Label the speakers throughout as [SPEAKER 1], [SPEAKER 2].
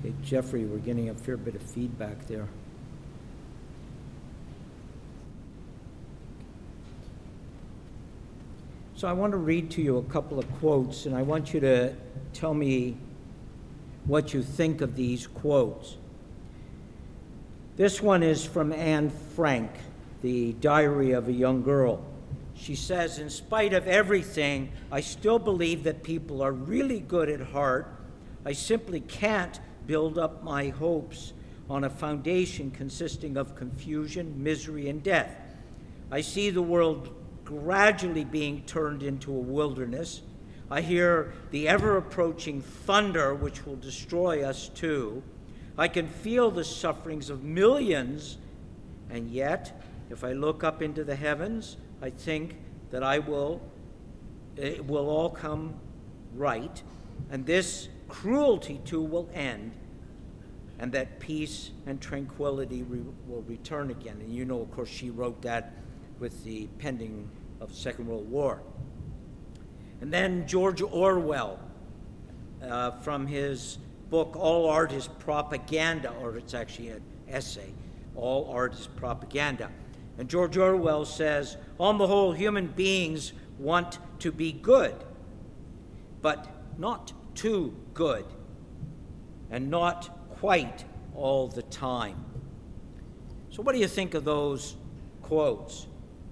[SPEAKER 1] Hey, Jeffrey, we're getting a fair bit of feedback there. So I want to read to you a couple of quotes, and I want you to tell me what you think of these quotes. This one is from Anne Frank, The Diary of a Young Girl. She says, "In spite of everything, I still believe that people are really good at heart. I simply can't build up my hopes on a foundation consisting of confusion, misery, and death. I see the world gradually being turned into a wilderness. I hear the ever-approaching thunder which will destroy us too. I can feel the sufferings of millions, and yet, if I look up into the heavens, I think that it will all come right, and this cruelty too will end, and that peace and tranquility will return again." And you know, of course, she wrote that with the pending of the Second World War. And then George Orwell, from his book, All Art is Propaganda, or it's actually an essay, All Art is Propaganda. And George Orwell says, "On the whole, human beings want to be good, but not too good, and not quite all the time." So what do you think of those quotes?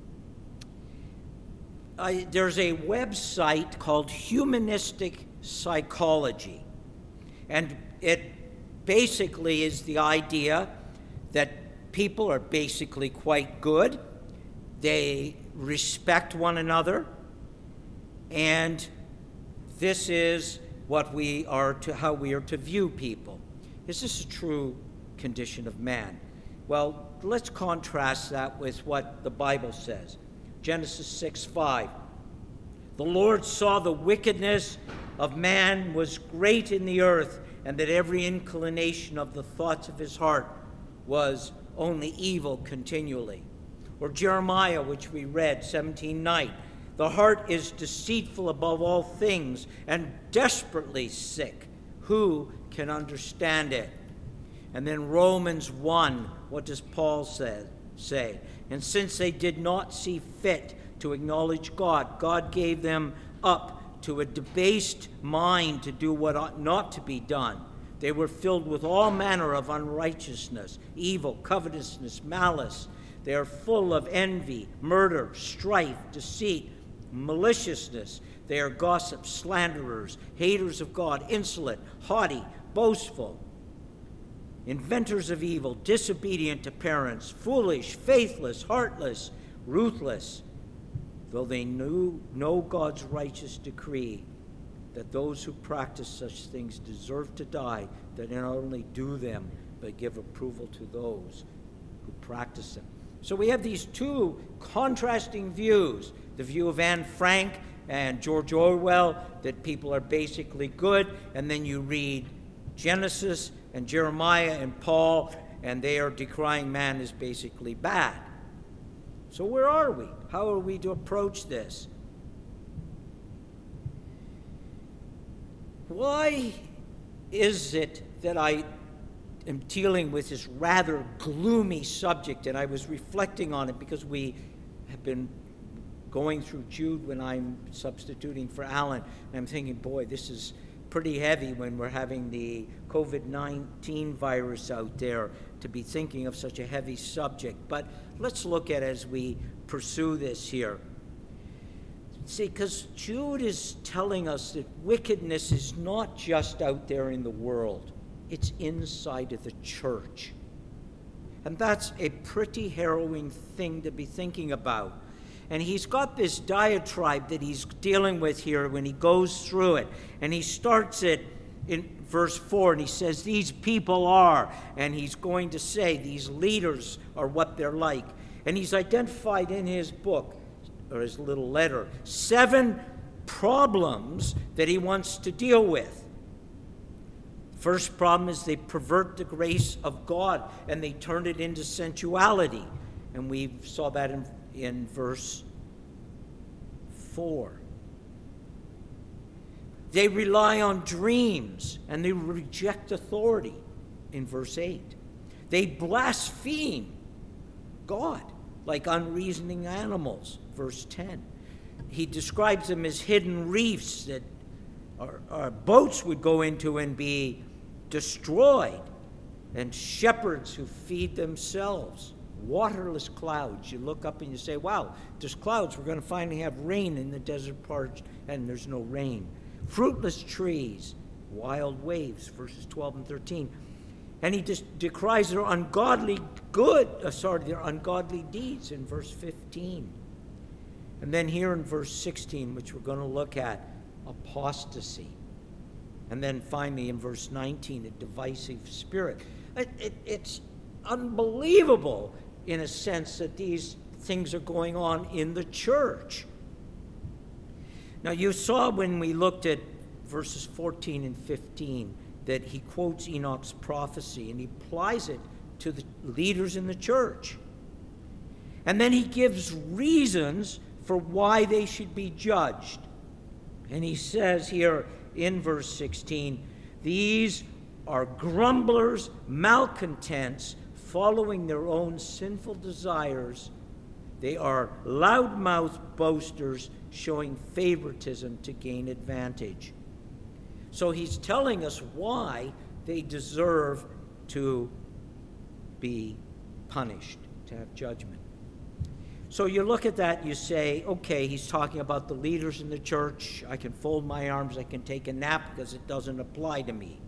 [SPEAKER 1] There's a website called Humanistic Psychology, and it basically is the idea that people are basically quite good. They respect one another, and this is how we are to view people. Is this a true condition of man? Well, let's contrast that with what the Bible says. Genesis 6:5. "The Lord saw the wickedness of man was great in the earth, and that every inclination of the thoughts of his heart was only evil continually." Or Jeremiah, which we read, 17:9. "The heart is deceitful above all things and desperately sick. Who can understand it?" And then Romans 1, what does Paul say? "And since they did not see fit to acknowledge God, God gave them up to a debased mind to do what ought not to be done. They were filled with all manner of unrighteousness, evil, covetousness, malice. They are full of envy, murder, strife, deceit, maliciousness. They are gossips, slanderers, haters of God, insolent, haughty, boastful, inventors of evil, disobedient to parents, foolish, faithless, heartless, ruthless. Though they know God's righteous decree that those who practice such things deserve to die, that not only do them, but give approval to those who practice them." So we have these two contrasting views, the view of Anne Frank and George Orwell, that people are basically good, and then you read Genesis and Jeremiah and Paul, and they are decrying man as basically bad. So where are we? How are we to approach this? Why is it that I am dealing with this rather gloomy subject? And I was reflecting on it because we have been going through Jude when I'm substituting for Alan, and I'm thinking, boy, this is pretty heavy when we're having the COVID-19 virus out there to be thinking of such a heavy subject. But let's look at it as we pursue this here. See, because Jude is telling us that wickedness is not just out there in the world, it's inside of the church. And that's a pretty harrowing thing to be thinking about. And he's got this diatribe that he's dealing with here when he goes through it. And he starts it in verse 4, and he says, "These people are," and he's going to say these leaders are what they're like. And he's identified in his book, or his little letter, 7 problems that he wants to deal with. First problem is they pervert the grace of God, and they turn it into sensuality. And we saw that in verse 4. They rely on dreams, and they reject authority. in verse 8. They blaspheme God like unreasoning animals, verse 10. He describes them as hidden reefs that our boats would go into and be destroyed, and shepherds who feed themselves. Waterless clouds. You look up and you say, wow, there's clouds. We're going to finally have rain in the desert parts, and there's no rain. Fruitless trees, wild waves, verses 12 and 13. And he just decries their ungodly their ungodly deeds in verse 15. And then here in verse 16, which we're going to look at, apostasy. And then finally in verse 19, a divisive spirit. It's unbelievable in a sense that these things are going on in the church. Now you saw when we looked at verses 14 and 15 that he quotes Enoch's prophecy and he applies it to the leaders in the church. And then he gives reasons for why they should be judged. And he says here in verse 16, these are grumblers, malcontents, following their own sinful desires. They are loudmouth boasters, showing favoritism to gain advantage. So he's telling us why they deserve to be punished, to have judgment. So you look at that, you say, okay, he's talking about the leaders in the church. I can fold my arms, I can take a nap because it doesn't apply to me.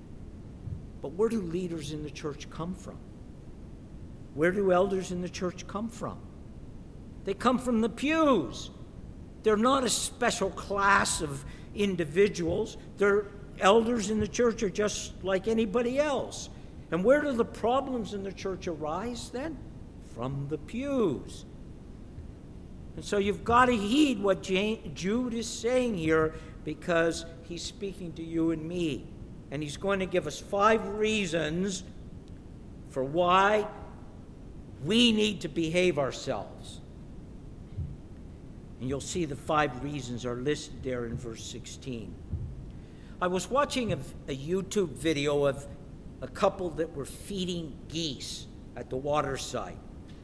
[SPEAKER 1] But where do leaders in the church come from? Where do elders in the church come from? They come from the pews. They're not a special class of individuals. Their elders in the church are just like anybody else. And where do the problems in the church arise then? From the pews. And so you've got to heed what Jude is saying here, because he's speaking to you and me. And he's going to give us 5 reasons for why we need to behave ourselves. And you'll see the 5 reasons are listed there in verse 16. I was watching a YouTube video of a couple that were feeding geese at the waterside.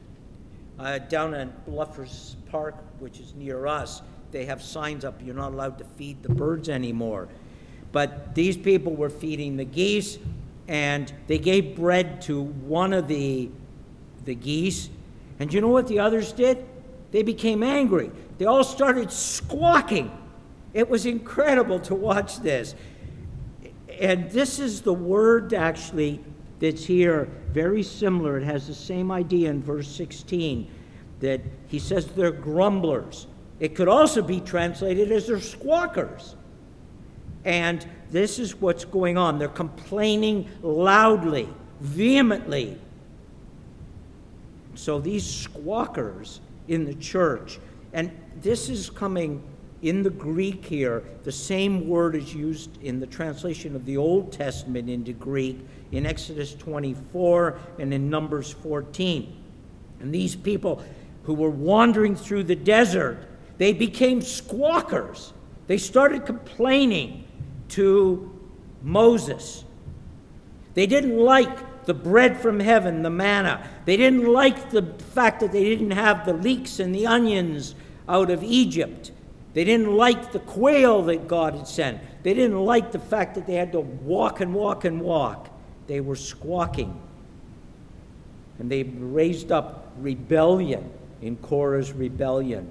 [SPEAKER 1] Down at Bluffers Park, which is near us, they have signs up, you're not allowed to feed the birds anymore. But these people were feeding the geese, and they gave bread to one of the geese. And you know what the others did? They became angry. They all started squawking. It was incredible to watch this. And this is the word actually that's here, very similar. It has the same idea in verse 16, that he says they're grumblers. It could also be translated as they're squawkers. And this is what's going on. They're complaining loudly, vehemently. So these squawkers in the church, and this is coming in the Greek here, the same word is used in the translation of the Old Testament into Greek in Exodus 24 and in Numbers 14. And these people who were wandering through the desert, they became squawkers. They started complaining to Moses. They didn't like the bread from heaven, the manna. They didn't like the fact that they didn't have the leeks and the onions out of Egypt. They didn't like the quail that God had sent. They didn't like the fact that they had to walk and walk and walk. They were squawking. And they raised up rebellion in Korah's rebellion.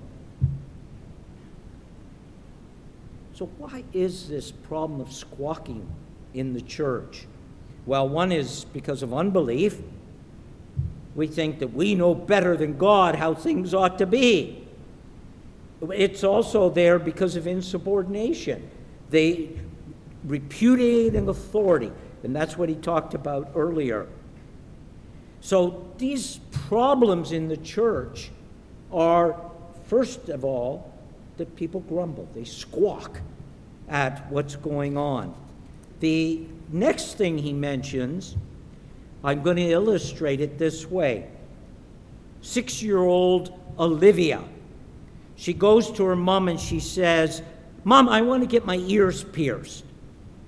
[SPEAKER 1] So why is this problem of squawking in the church? Well, one is because of unbelief. We think that we know better than God how things ought to be. It's also there because of insubordination. They repudiate an authority, and that's what he talked about earlier. So these problems in the church are, first of all, that people grumble. They squawk at what's going on. The next thing he mentions, I'm going to illustrate it this way. 6-year-old Olivia. She goes to her mom and she says, "Mom, I want to get my ears pierced."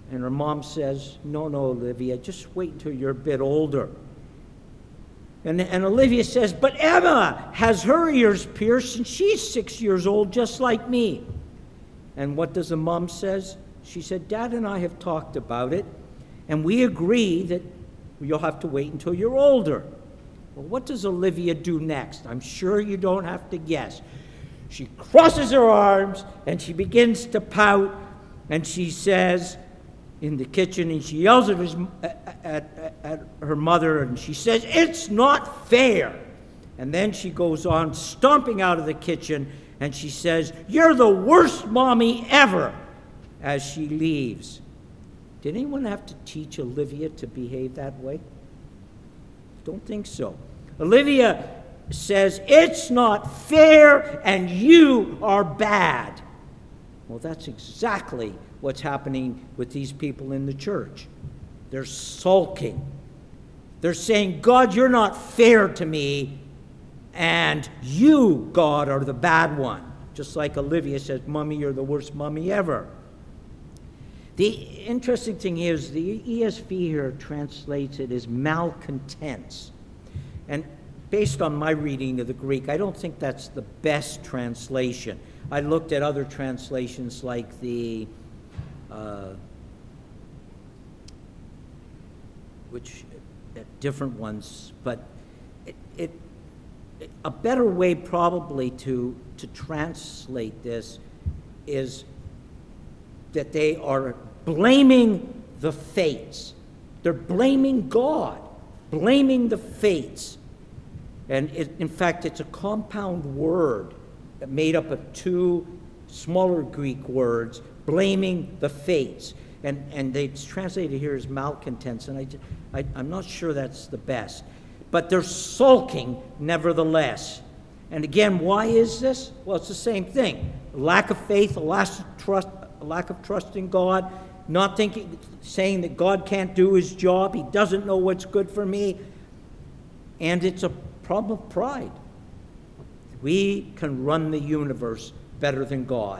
[SPEAKER 1] And her mom says, no, Olivia, just wait until you're a bit older. And Olivia says, but Emma has her ears pierced, and she's 6 years old, just like me. And what does the mom says? She said, Dad and I have talked about it, and we agree that you'll have to wait until you're older. Well, what does Olivia do next? I'm sure you don't have to guess. She crosses her arms, and she begins to pout, and she says in the kitchen, and she yells at her mother, and she says, it's not fair. And then she goes on stomping out of the kitchen, and she says, you're the worst mommy ever, as she leaves. Did anyone have to teach Olivia to behave that way? Don't think so. Olivia says, it's not fair and you are bad. Well, that's exactly what's happening with these people in the church. They're sulking. They're saying, God, you're not fair to me, and you, God, are the bad one. Just like Olivia says, Mommy, you're the worst mommy ever. The interesting thing is the ESV here translates it as malcontents. And based on my reading of the Greek, I don't think that's the best translation. I looked at other translations like the, different ones, but a better way probably to translate this is that they are blaming the fates. They're blaming God, blaming the fates. And in fact, it's a compound word made up of two smaller Greek words, blaming the fates. And it's translated here as malcontents, and I'm not sure that's the best. But they're sulking nevertheless. And again, why is this? Well, it's the same thing. A lack of faith, a lack of trust in God, not saying that God can't do his job, he doesn't know what's good for me. And it's a problem of pride. We can run the universe better than God.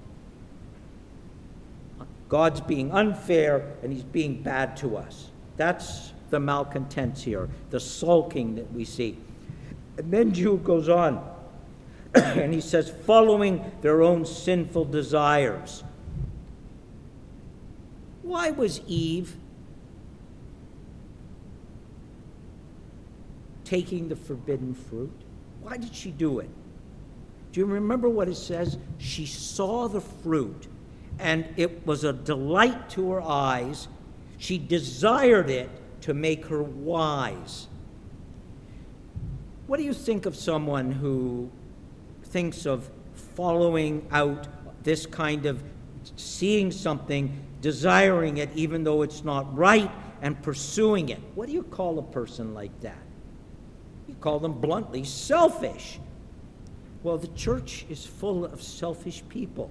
[SPEAKER 1] God's being unfair and he's being bad to us. That's the malcontents here, the sulking that we see. And then Jude goes on and he says, following their own sinful desires. Why was Eve taking the forbidden fruit? Why did she do it? Do you remember what it says? She saw the fruit, and it was a delight to her eyes. She desired it to make her wise. What do you think of someone who thinks of following out this kind of seeing something, desiring it even though it's not right, and pursuing it? What do you call a person like that? You call them bluntly selfish. Well, the church is full of selfish people.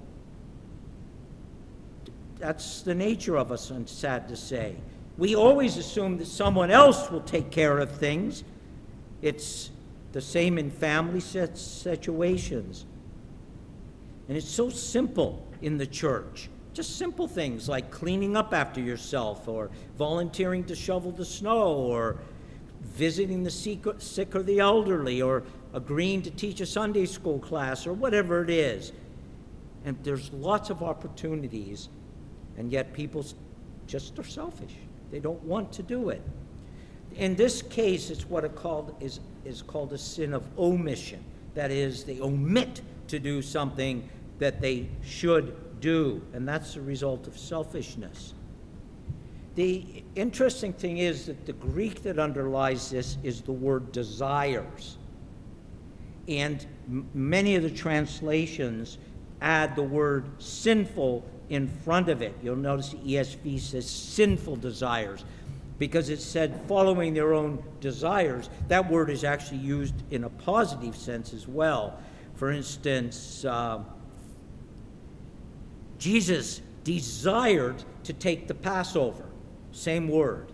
[SPEAKER 1] That's the nature of us, I'm sad to say. We always assume that someone else will take care of things. It's the same in family situations. And it's so simple in the church. Just simple things like cleaning up after yourself, or volunteering to shovel the snow, or visiting the sick or the elderly, or agreeing to teach a Sunday school class, or whatever it is. And there's lots of opportunities, and yet people just are selfish. They don't want to do it. In this case, it's what is called a sin of omission. That is, they omit to do something that they should do, and that's the result of selfishness. The interesting thing is that the Greek that underlies this is the word desires. And many of the translations add the word sinful in front of it. You'll notice the ESV says sinful desires, because it said following their own desires. That word is actually used in a positive sense as well. For instance, Jesus desired to take the Passover. Same word.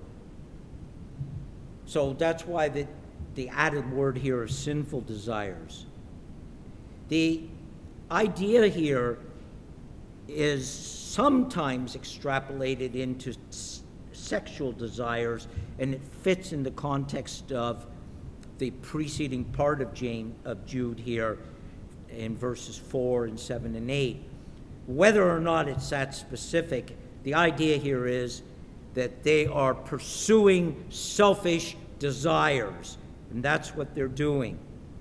[SPEAKER 1] So that's why the added word here is sinful desires. The idea here is sometimes extrapolated into sexual desires, and it fits in the context of the preceding part of Jude here in verses 4 and 7 and 8. Whether or not it's that specific, the idea here is that they are pursuing selfish desires, and that's what they're doing.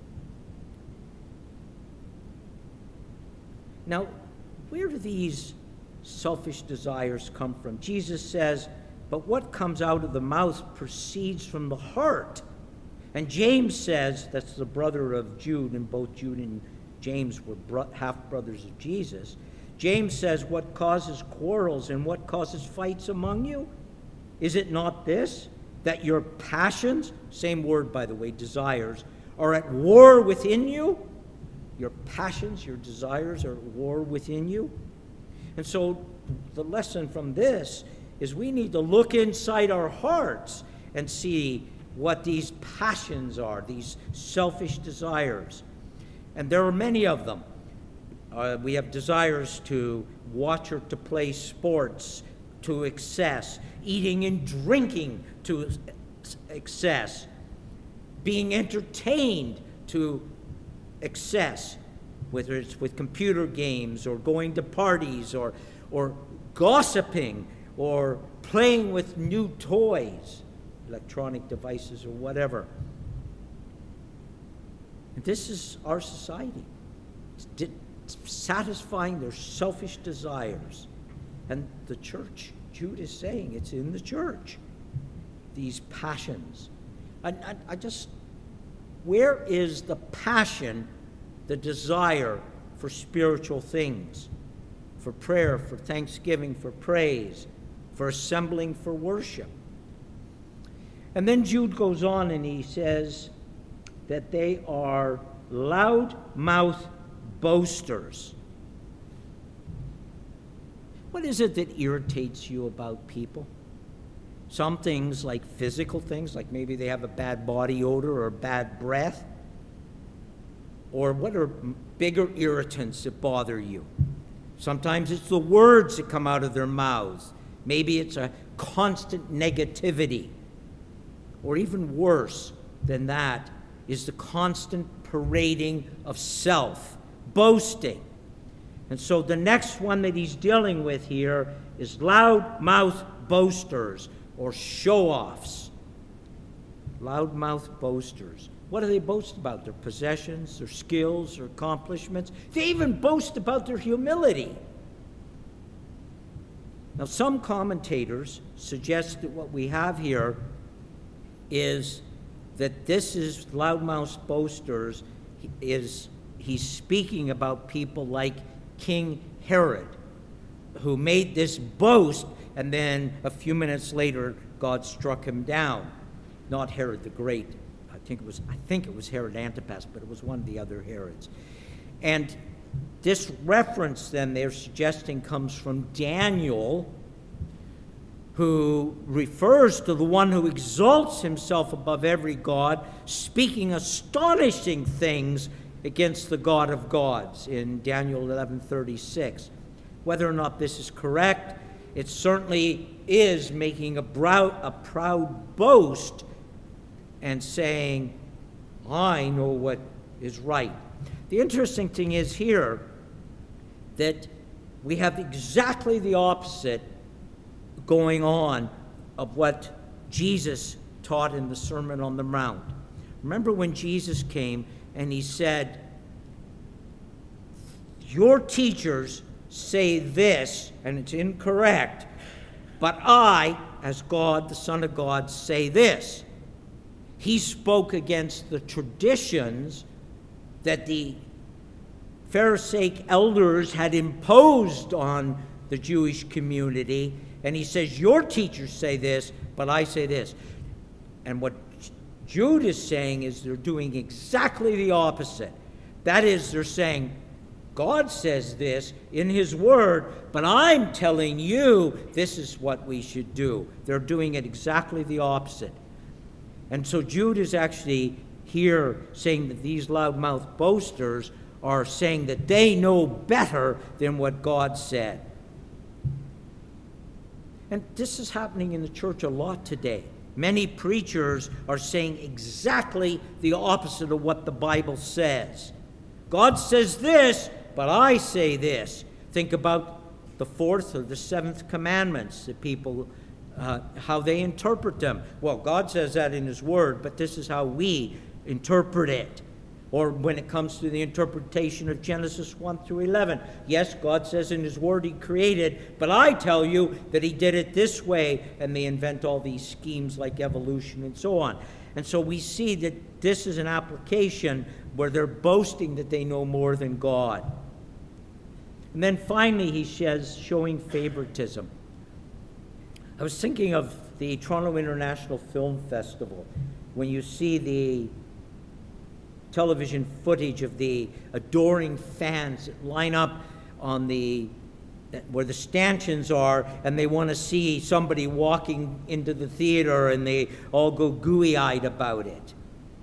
[SPEAKER 1] Now, where do these selfish desires come from? Jesus says, but what comes out of the mouth proceeds from the heart. And James says, that's the brother of Jude, and both Jude and James were half-brothers of Jesus. James says, what causes quarrels and what causes fights among you? Is it not this, that your passions, same word by the way, desires, are at war within you? Your passions, your desires are at war within you? And so the lesson from this is we need to look inside our hearts and see what these passions are, these selfish desires. And there are many of them. We have desires to watch or to play sports to excess, eating and drinking to excess, being entertained to excess, whether it's with computer games or going to parties or gossiping or playing with new toys, electronic devices or whatever. And this is our society. It's satisfying their selfish desires. And the church, Jude is saying, it's in the church, these passions. Where is the passion, the desire for spiritual things, for prayer, for thanksgiving, for praise, for assembling for worship? And then Jude goes on and he says that they are loud-mouthed boasters. What is it that irritates you about people? Some things like physical things, like maybe they have a bad body odor or bad breath. Or what are bigger irritants that bother you? Sometimes it's the words that come out of their mouths. Maybe it's a constant negativity. Or even worse than that is the constant parading of self, boasting. And so the next one that he's dealing with here is loud-mouthed boasters or show-offs. Loud-mouthed boasters. What do they boast about? Their possessions, their skills, their accomplishments. They even boast about their humility. Now, some commentators suggest that what we have here is that this is loud-mouthed boasters. He's speaking about people like King Herod, who made this boast, and then a few minutes later, God struck him down. Not Herod the Great. I think it was Herod Antipas, but it was one of the other Herods. And this reference, then, they're suggesting comes from Daniel, who refers to the one who exalts himself above every god, speaking astonishing things against the God of gods in Daniel 11:36. Whether or not this is correct, it certainly is making a proud boast and saying, I know what is right. The interesting thing is here that we have exactly the opposite going on of what Jesus taught in the Sermon on the Mount. Remember when Jesus came and he said, your teachers say this, and it's incorrect, but I, as God, the Son of God, say this. He spoke against the traditions that the Pharisaic elders had imposed on the Jewish community, and he says, your teachers say this, but I say this. And what Jude is saying is they're doing exactly the opposite. That is, they're saying, God says this in his word, but I'm telling you this is what we should do. They're doing it exactly the opposite. And so Jude is actually here saying that these loudmouth boasters are saying that they know better than what God said. And this is happening in the church a lot today. Many preachers are saying exactly the opposite of what the Bible says. God says this, but I say this. Think about the fourth or the seventh commandments, the people, how they interpret them. Well, God says that in His Word, but this is how we interpret it. Or when it comes to the interpretation of Genesis 1 through 11. Yes, God says in His Word He created, but I tell you that He did it this way, and they invent all these schemes like evolution and so on. And so we see that this is an application where they're boasting that they know more than God. And then finally he says, showing favoritism. I was thinking of the Toronto International Film Festival, when you see the television footage of the adoring fans that line up on where the stanchions are, and they want to see somebody walking into the theater, and they all go gooey-eyed about it.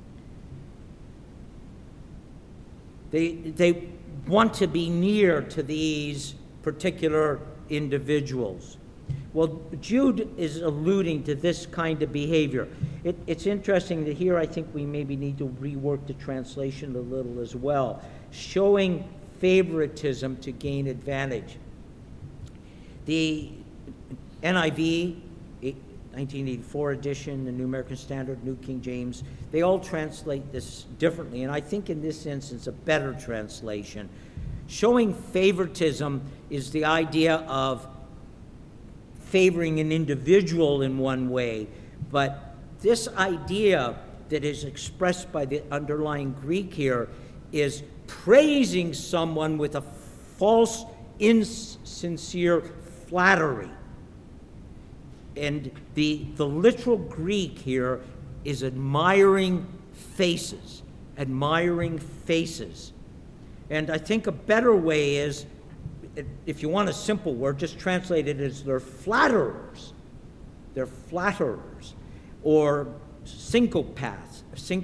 [SPEAKER 1] They want to be near to these particular individuals. Well, Jude is alluding to this kind of behavior. It's interesting that here I think we maybe need to rework the translation a little as well. Showing favoritism to gain advantage. The NIV, 1984 edition, the New American Standard, New King James, they all translate this differently, and I think in this instance a better translation. Showing favoritism is the idea of favoring an individual in one way, but this idea that is expressed by the underlying Greek here is praising someone with a false, insincere flattery. And the literal Greek here is admiring faces. Admiring faces. And I think a better way is, if you want a simple word, just translate it as they're flatterers. They're flatterers. Or sycophants.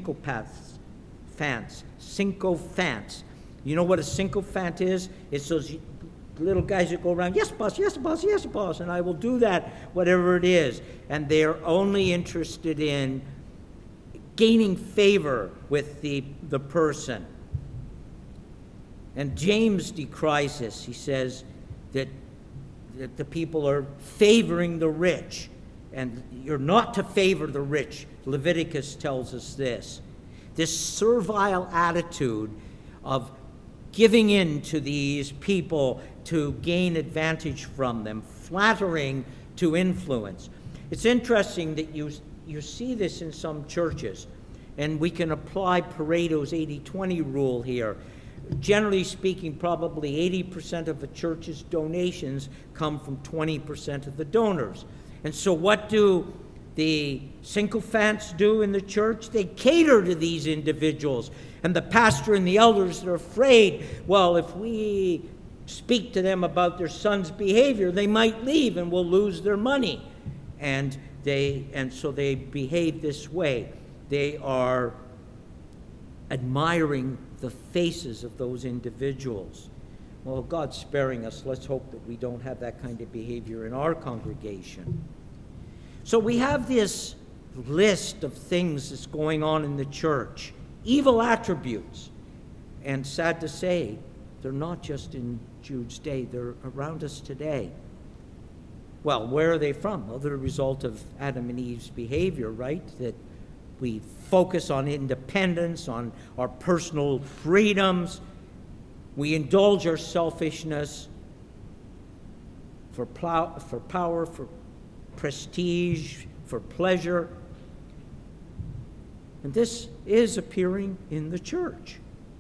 [SPEAKER 1] You know what a sycophant is? It's those little guys that go around, yes, boss, yes, boss, yes, boss, and I will do that, whatever it is. And they're only interested in gaining favor with the person. And James decries this. He says that the people are favoring the rich, and you're not to favor the rich. Leviticus tells us this. This servile attitude of giving in to these people to gain advantage from them, flattering to influence. It's interesting that you see this in some churches, and we can apply Pareto's 80-20 rule here. Generally speaking, probably 80% of a church's donations come from 20% of the donors. And so what do the sycophants do in the church? They cater to these individuals. And the pastor and the elders are afraid, well, if we speak to them about their son's behavior, they might leave and we'll lose their money. And so they behave this way. They are admiring the faces of those individuals. Well, God's sparing us. Let's hope that we don't have that kind of behavior in our congregation. So we have this list of things that's going on in the church, evil attributes. And sad to say, they're not just in Jude's day, they're around us today. Well, where are they from? Well, they're a result of Adam and Eve's behavior, right? That we focus on independence, on our personal freedoms. We indulge our selfishness for power, for prestige, for pleasure. And this is appearing in the church.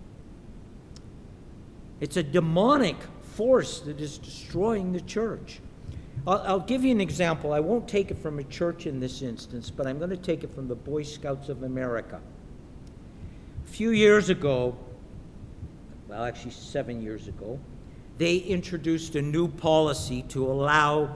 [SPEAKER 1] It's a demonic force that is destroying the church. I'll give you an example. I won't take it from a church in this instance, but I'm going to take it from the Boy Scouts of America. A few years ago, well, actually 7 years ago, they introduced a new policy to allow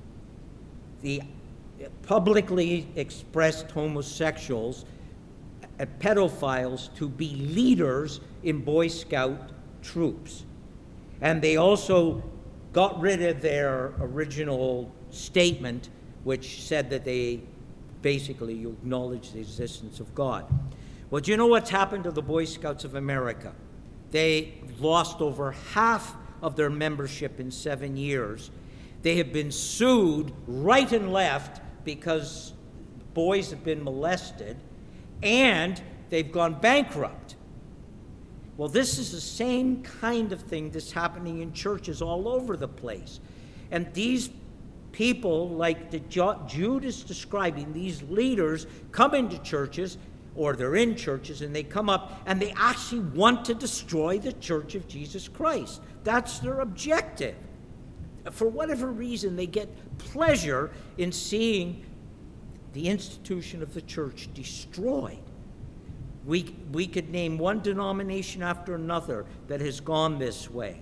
[SPEAKER 1] the publicly expressed homosexuals and pedophiles to be leaders in Boy Scout troops. And they also got rid of their original statement, which said that they basically acknowledge the existence of God. Well, do you know what's happened to the Boy Scouts of America? They lost over half of their membership in 7 years. They have been sued right and left because boys have been molested, and they've gone bankrupt. Well, this is the same kind of thing that's happening in churches all over the place. And these people, like Jude is describing, these leaders come into churches, or they're in churches, and they come up and they actually want to destroy the Church of Jesus Christ. That's their objective. For whatever reason, they get pleasure in seeing the institution of the church destroyed. We could name one denomination after another that has gone this way.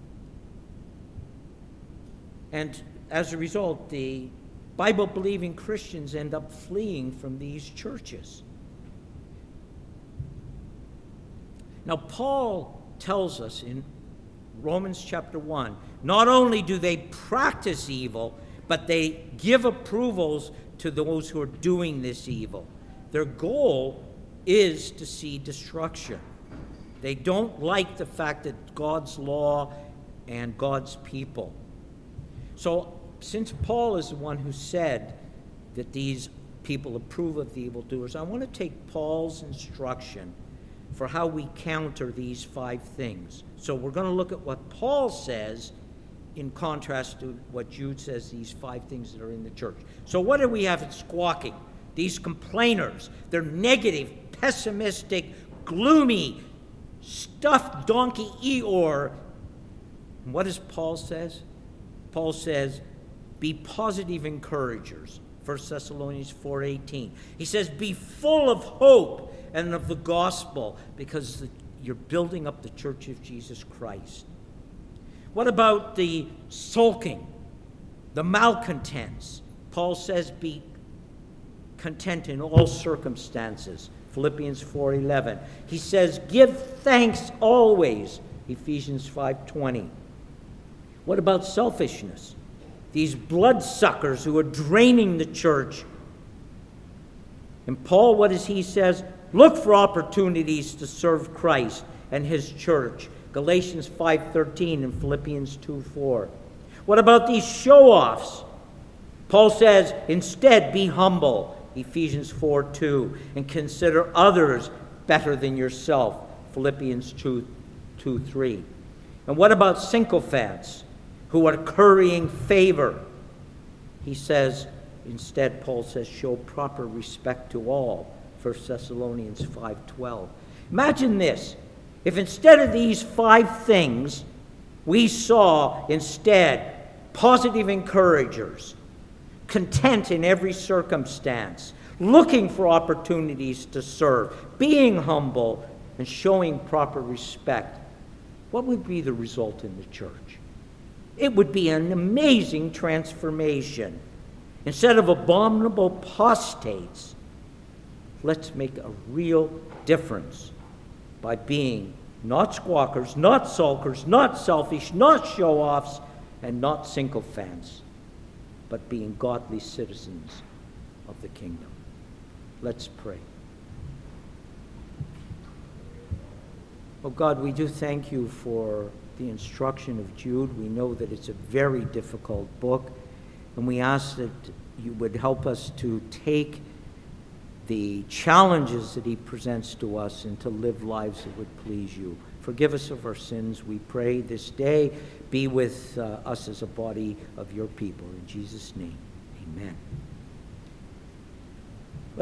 [SPEAKER 1] And as a result, the Bible-believing Christians end up fleeing from these churches. Now, Paul tells us in Romans chapter 1, not only do they practice evil, but they give approvals to those who are doing this evil. Their goal is to see destruction. They don't like the fact that God's law and God's people. So, since Paul is the one who said that these people approve of the evildoers, I want to take Paul's instruction for how we counter these 5 things. So we're going to look at what Paul says in contrast to what Jude says, these 5 things that are in the church. So what do we have in squawking? These complainers. They're negative, pessimistic, gloomy, stuffed donkey Eeyore. And what does Paul says? Paul says, be positive encouragers. 1 Thessalonians 4:18. He says, be full of hope and of the gospel, because you're building up the Church of Jesus Christ. What about the sulking, the malcontents? Paul says, be content in all circumstances. Philippians 4:11. He says, give thanks always. Ephesians 5:20. What about selfishness? These bloodsuckers who are draining the church. And Paul, what does he says? Look for opportunities to serve Christ and his church. Galatians 5:13 and Philippians 2:4. What about these show-offs? Paul says, instead, be humble. Ephesians 4:2. And consider others better than yourself. Philippians 2:3. And what about sycophants who are currying favor? He says, instead, Paul says, show proper respect to all. 1 Thessalonians 5:12. Imagine this. If instead of these 5 things, we saw instead positive encouragers, content in every circumstance, looking for opportunities to serve, being humble, and showing proper respect, what would be the result in the church? It would be an amazing transformation. Instead of abominable apostates, let's make a real difference by being not squawkers, not sulkers, not selfish, not show-offs, and not sycophants, but being godly citizens of the kingdom. Let's pray. Oh God, we do thank you for the instruction of Jude. We know that it's a very difficult book, and we ask that you would help us to take the challenges that he presents to us and to live lives that would please you. Forgive us of our sins, we pray this day. Be with us as a body of your people. In Jesus' name, amen.